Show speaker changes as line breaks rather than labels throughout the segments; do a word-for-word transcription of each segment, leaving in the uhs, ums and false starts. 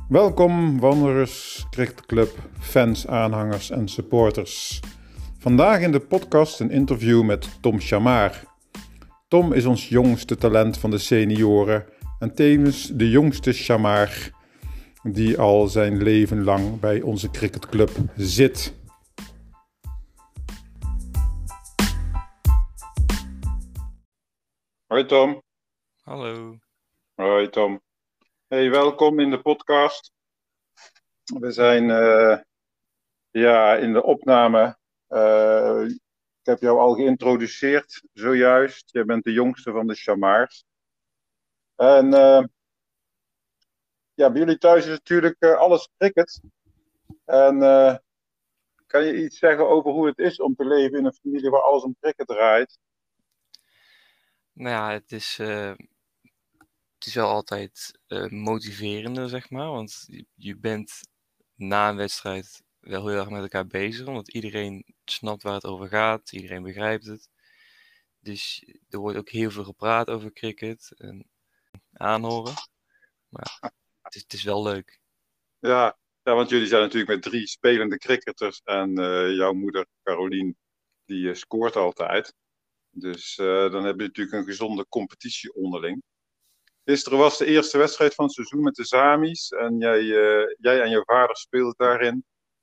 Welkom wanderers, cricketclub, fans, aanhangers en supporters. Vandaag in de podcast een interview met Tom Chamaar. Tom is ons jongste talent van de senioren en tevens de jongste Chamaar die al zijn leven lang bij onze cricketclub zit. Hoi Tom.
Hallo.
Hoi Tom. Hey, welkom in de podcast. We zijn uh, ja, in de opname. Uh, ik heb jou al geïntroduceerd zojuist. Jij bent de jongste van de Chamaars. En uh, ja, bij jullie thuis is natuurlijk uh, alles cricket. En uh, kan je iets zeggen over hoe het is om te leven in een familie waar alles om cricket draait?
Nou ja, het is, uh, het is wel altijd uh, motiverender, zeg maar. Want je, je bent na een wedstrijd wel heel erg met elkaar bezig. Omdat iedereen snapt waar het over gaat. Iedereen begrijpt het. Dus er wordt ook heel veel gepraat over cricket. En aanhoren. Maar het is, het is wel leuk.
Ja, ja, want jullie zijn natuurlijk met drie spelende cricketers. En uh, jouw moeder Carolien, die uh, scoort altijd. Dus uh, dan heb je natuurlijk een gezonde competitie onderling. Gisteren was de eerste wedstrijd van het seizoen met de Samis. En jij, uh, jij en je vader speelden daarin.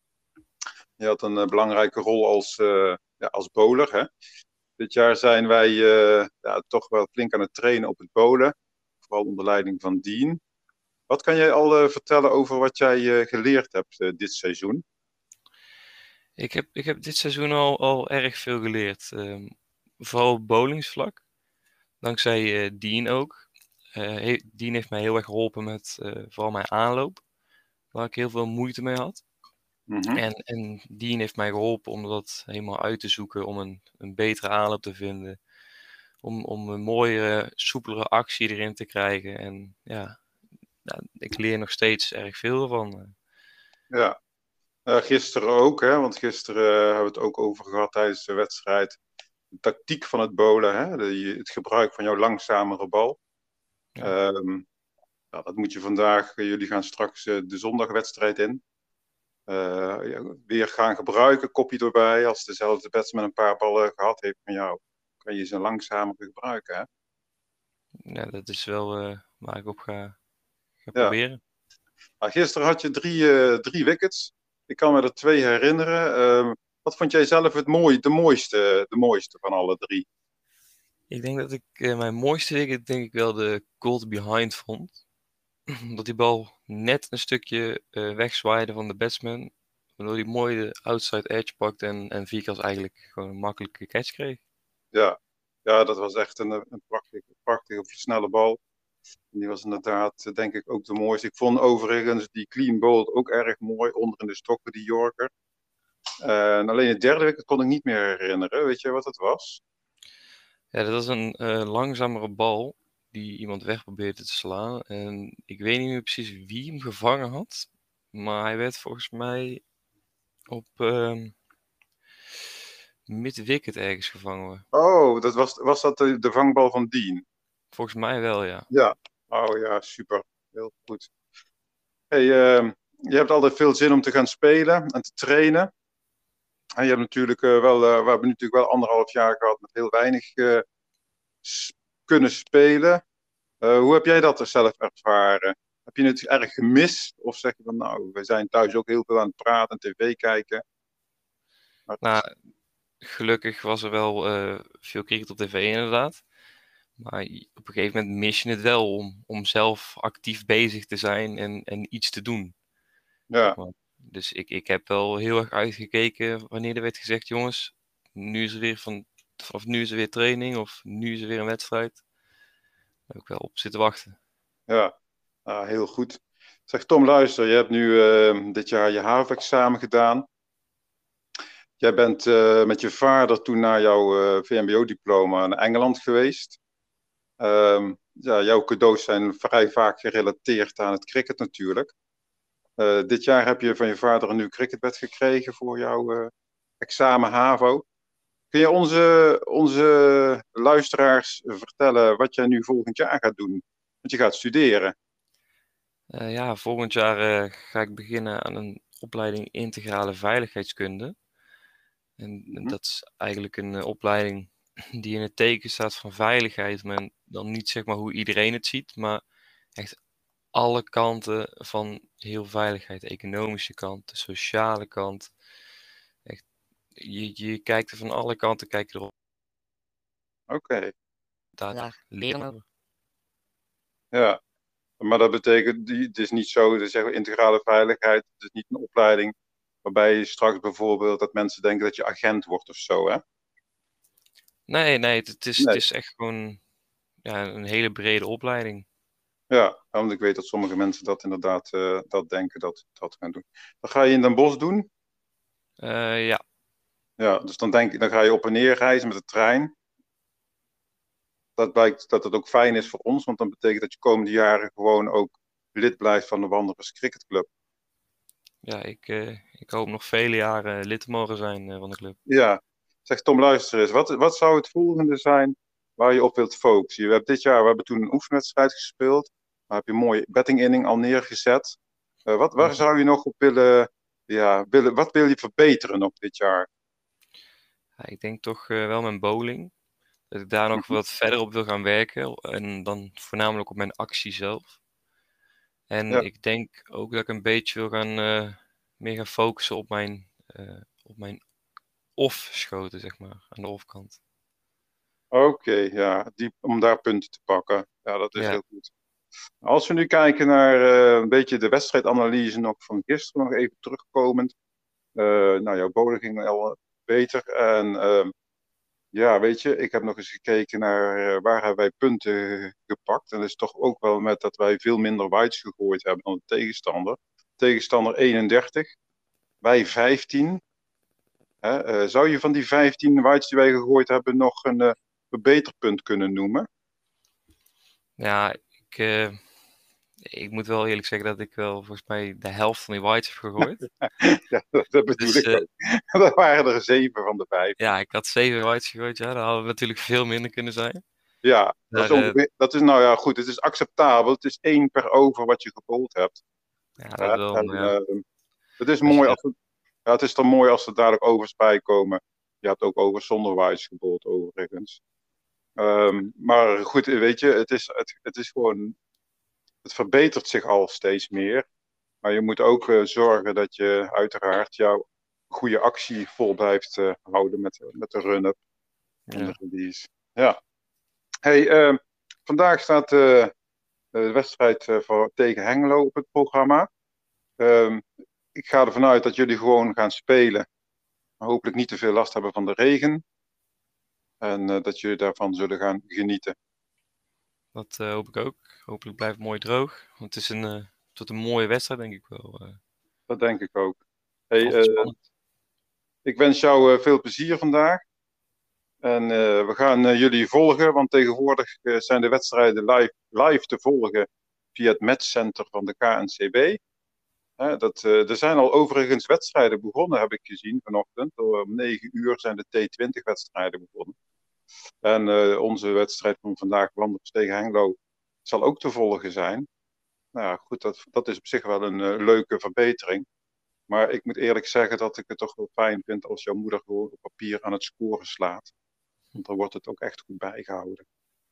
Je had een uh, belangrijke rol als, uh, ja, als bowler. Hè? Dit jaar zijn wij uh, ja, toch wel flink aan het trainen op het bowlen. Vooral onder leiding van Dean. Wat kan jij al uh, vertellen over wat jij uh, geleerd hebt uh, dit seizoen?
Ik heb, ik heb dit seizoen al, al erg veel geleerd. Um, vooral op bowlingsvlak. Dankzij uh, Dean ook. Uh, he, Dean heeft mij heel erg geholpen met uh, vooral mijn aanloop. Waar ik heel veel moeite mee had.
Mm-hmm.
En, en Dean heeft mij geholpen om dat helemaal uit te zoeken. Om een, een betere aanloop te vinden. Om, om een mooiere, soepelere actie erin te krijgen. En ja, nou, ik leer nog steeds erg veel ervan.
Ja, uh, gisteren ook. Hè? Want gisteren uh, hebben we het ook over gehad tijdens de wedstrijd. De tactiek van het bowlen. Hè? De, het gebruik van jouw langzamere bal.
Ja.
Um, nou, dat moet je vandaag, jullie gaan straks uh, de zondagwedstrijd in. Uh, ja, weer gaan gebruiken, kopje erbij. Als dezelfde batsman een paar ballen gehad heeft van jou, kan je ze langzamer gebruiken. Hè?
Ja, dat is wel uh, waar ik op ga, ga
Ja.
proberen.
Nou, gisteren had je drie, uh, drie wickets. Ik kan me er twee herinneren. Uh, wat vond jij zelf het mooi, de, mooiste, de mooiste van alle drie?
Ik denk dat ik uh, mijn mooiste wicket denk ik wel de gold behind vond. Dat die bal net een stukje uh, wegzwaaide van de batsman. Waardoor hij mooi de outside edge pakt en, en Vikas eigenlijk gewoon een makkelijke catch kreeg.
Ja, ja dat was echt een, een prachtige, prachtige snelle bal. Die was inderdaad, denk ik, ook de mooiste. Ik vond overigens die clean bowl ook erg mooi. Onder in de stokken, die Yorker. Uh, en alleen het derde wicket kon ik niet meer herinneren. Weet je wat het was?
Ja, dat was een uh, langzamere bal die iemand weg probeerde te slaan. En ik weet niet meer precies wie hem gevangen had. Maar hij werd volgens mij op uh, mid-wicket ergens gevangen.
Oh, dat was, was dat de, de vangbal van Dean?
Volgens mij wel, ja.
Ja. Oh ja, super. Heel goed. Hey, uh, je hebt altijd veel zin om te gaan spelen en te trainen. En je hebt natuurlijk uh, wel, uh, we hebben natuurlijk wel anderhalf jaar gehad met heel weinig uh, s- kunnen spelen. Uh, hoe heb jij dat er zelf ervaren? Heb je het erg gemist? Of zeg je van nou, we zijn thuis ook heel veel aan het praten en tv kijken? Maar...
Nou, gelukkig was er wel uh, veel cricket op tv inderdaad. Maar op een gegeven moment mis je het wel om, om zelf actief bezig te zijn en, en iets te doen.
Ja.
Zeg maar. Dus ik, ik heb wel heel erg uitgekeken wanneer er werd gezegd, jongens, nu is er weer van, vanaf nu is er weer training of nu is er weer een wedstrijd. Daar heb ik wel op zitten wachten.
Ja, ah, heel goed. Zeg Tom, luister, je hebt nu uh, dit jaar je havenexamen gedaan. Jij bent uh, met je vader toen naar jouw uh, V M B O-diploma naar Engeland geweest. Um, ja, jouw cadeaus zijn vrij vaak gerelateerd aan het cricket natuurlijk. Uh, dit jaar heb je van je vader een nieuw cricketbed gekregen voor jouw uh, examen HAVO. Kun je onze, onze luisteraars vertellen wat jij nu volgend jaar gaat doen? Want je gaat studeren.
Uh, ja, volgend jaar uh, ga ik beginnen aan een opleiding integrale veiligheidskunde. En,
Mm-hmm.
en dat is eigenlijk een uh, opleiding die in het teken staat van veiligheid. Maar dan niet zeg maar hoe iedereen het ziet, maar echt alle kanten van heel veiligheid. De economische kant, de sociale kant. Echt, je, je kijkt er van alle kanten kijk je erop.
Oké. Okay.
Daar, daar leren we.
Ja, maar dat betekent, het is niet zo, dus zeggen we integrale veiligheid, het is niet een opleiding waarbij je straks bijvoorbeeld dat mensen denken dat je agent wordt of zo, hè?
Nee, nee, het is,
nee.
Het is echt gewoon ja, een hele brede opleiding.
Ja, want ik weet dat sommige mensen dat inderdaad uh, dat denken dat dat gaan doen. Dat ga je in Den Bosch doen?
Uh, ja.
Ja, dus dan denk ik, dan ga je op en neer reizen met de trein. Dat blijkt dat het ook fijn is voor ons, want dan betekent dat je komende jaren gewoon ook lid blijft van de Wanderers Cricketclub.
Ja, ik, uh, ik hoop nog vele jaren lid te mogen zijn uh, van de club.
Ja, zeg Tom, luister eens, wat, wat zou het volgende zijn waar je op wilt focussen? We hebben dit jaar, we hebben toen een oefenwedstrijd gespeeld. Daar heb je een mooie betting-inning al neergezet. Uh, wat, waar zou je nog op willen, ja, willen, wat wil je verbeteren nog dit jaar?
Ja, ik denk toch uh, wel mijn bowling. Dat ik daar nog mm-hmm. wat verder op wil gaan werken. En dan voornamelijk op mijn actie zelf. En ja. ik denk ook dat ik een beetje wil gaan, uh, meer gaan focussen op mijn, uh, op mijn off-schoten, zeg maar, aan de off-kant.
Oké, okay, ja, die, om daar punten te pakken. Ja, dat is ja. heel goed. Als we nu kijken naar uh, een beetje de wedstrijdanalyse nog van gisteren, nog even terugkomend. Uh, nou, jouw bowling ging al beter. En uh, ja, weet je, ik heb nog eens gekeken naar uh, waar hebben wij punten gepakt. En dat is toch ook wel met dat wij veel minder wides gegooid hebben dan de tegenstander. Tegenstander eenendertig, wij vijftien. Hè, uh, zou je van die vijftien wides die wij gegooid hebben nog een uh, verbeterpunt kunnen noemen?
Ja, ik, uh, ik moet wel eerlijk zeggen dat ik wel volgens mij de helft van die wides heb gegooid.
Ja, dat, dat bedoel dus, ik ook. Uh, dat waren er zeven van de vijf.
Ja, ik had zeven wides gegooid. Ja, dat hadden we natuurlijk veel minder kunnen zijn.
Ja, dat, Daar, is ongeveer, dat is nou ja goed. Het is acceptabel. Het is één per over wat je gebold hebt.
Ja, dat ja, wel.
En,
ja.
uh, het is mooi als het, ja, het is dan mooi als er dadelijk overs bij komen. Je hebt ook overs zonder wides gebold overigens. Um, maar goed, weet je, het is, het, het is gewoon, het verbetert zich al steeds meer. Maar je moet ook uh, zorgen dat je uiteraard jouw goede actie vol blijft uh, houden met, met de run-up en ja. de release. Ja. Hey, uh, vandaag staat uh, de wedstrijd uh, voor, tegen Hengelo op het programma. Uh, ik ga ervan uit dat jullie gewoon gaan spelen. Hopelijk niet te veel last hebben van de regen. En uh, dat jullie daarvan zullen gaan genieten.
Dat uh, hoop ik ook. Hopelijk blijft het mooi droog. Want het is een, uh, tot een mooie wedstrijd, denk ik wel. Uh,
dat denk ik ook. Hey, uh, ik wens jou uh, veel plezier vandaag. En uh, we gaan uh, jullie volgen, want tegenwoordig uh, zijn de wedstrijden live, live te volgen via het matchcenter van de K N C B. Uh, dat, uh, er zijn al overigens wedstrijden begonnen, heb ik gezien vanochtend. Om negen uur zijn de T twintig wedstrijden begonnen. En uh, onze wedstrijd van vandaag, Wanderers tegen Hengelo, zal ook te volgen zijn. Nou ja, goed, dat, dat is op zich wel een uh, leuke verbetering. Maar ik moet eerlijk zeggen dat ik het toch wel fijn vind als jouw moeder gewoon op papier aan het scoren slaat. Want dan wordt het ook echt goed bijgehouden.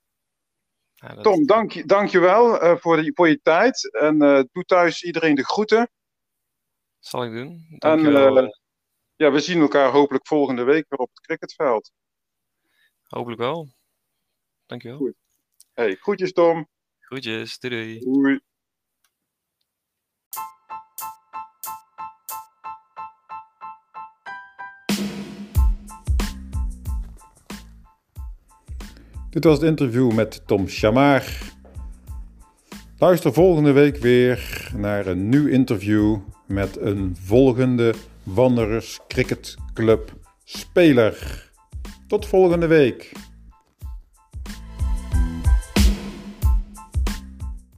Ja, dat... Tom, dank je, dank je wel uh, voor, die, voor je tijd. En uh, doe thuis iedereen de groeten.
Zal ik doen. Dank
en,
je wel.
Uh, ja, we zien elkaar hopelijk volgende week weer op het cricketveld.
Hopelijk wel. Dank je wel.
Goed. Hey, groetjes Tom.
Groetjes, doei doei.
Doei. Dit was het interview met Tom Chamaar. Luister volgende week weer naar een nieuw interview met een volgende Wanderers Cricket Club speler. Tot volgende week.